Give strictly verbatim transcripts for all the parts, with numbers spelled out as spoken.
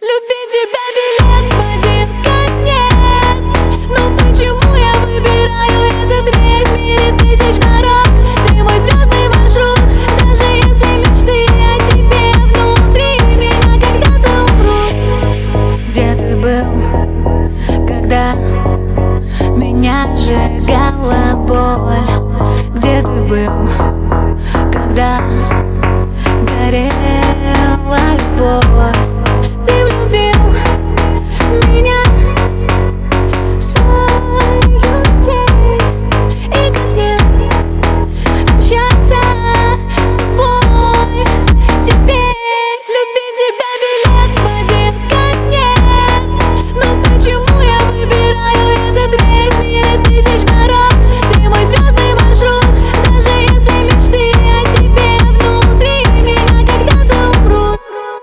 Любить тебя билет в один конец. Но почему я выбираю этот рейс в мире тысяч дорог? Ты мой звездный маршрут. Даже если мечты о тебе внутри меня когда-то умрут. Где ты был, когда меня сжигала боль? Где ты был, когда горела любовь? Ты влюбил меня в свою тень. И как мне общаться с тобой теперь? Любить тебя билет в один конец. Но почему я выбираю этот рейс в мире тысяч дорог? Ты мой звездный маршрут. Даже если мечты о тебе внутри меня когда-то умрут.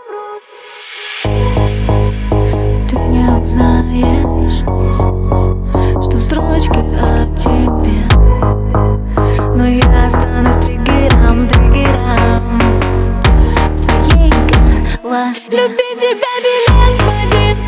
Ты не узнаешь, что строчки о тебе, но я останусь триггером, триггером в твоей голове. Любить тебя билет в один